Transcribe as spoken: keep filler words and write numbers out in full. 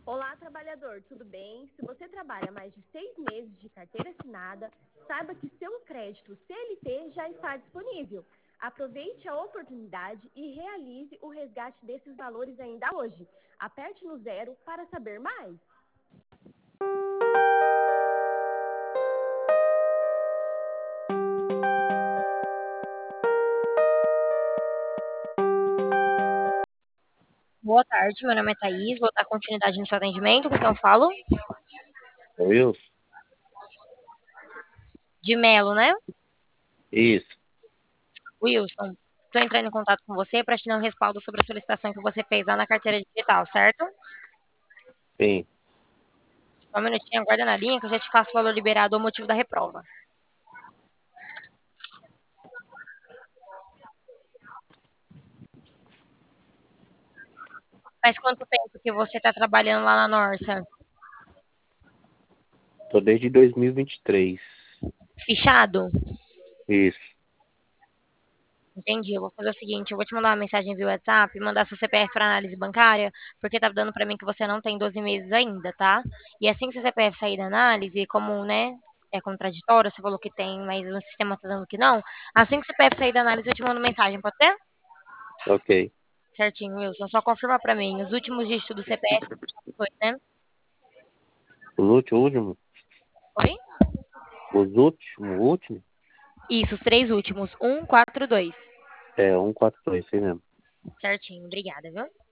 Olá, trabalhador, tudo bem? Se você trabalha mais de seis meses de carteira assinada, saiba que seu crédito C L T já está disponível. Aproveite a oportunidade e realize o resgate desses valores ainda hoje. Aperte no zero para saber mais. Boa tarde, meu nome é Thaís, vou dar continuidade no seu atendimento, com quem eu falo? Wilson? De Melo, né? Isso. Wilson, estou entrando em contato com você para te dar um respaldo sobre a solicitação que você fez lá na carteira digital, certo? Sim. Só um minutinho, aguarda na linha que eu já te faço o valor liberado ou motivo da reprova. Faz quanto tempo que você está trabalhando lá na Norsa? Tô desde dois mil e vinte e três. Fichado? Isso. Entendi, eu vou fazer o seguinte, eu vou te mandar uma mensagem via WhatsApp, mandar seu C P F para análise bancária, porque tá dando para mim que você não tem doze meses ainda, tá? E assim que seu C P F sair da análise, como, né, é contraditório, você falou que tem, mas o sistema tá dando que não, assim que o C P F sair da análise eu te mando mensagem, pode ser? Ok. Certinho, Wilson, só confirma para mim, os últimos dígitos do C P F foi, né? Os últimos, último? Oi? Os últimos, último? Isso, os três últimos, um, quatro, dois. É, um quatro dois, sei mesmo. Certinho, obrigada, viu?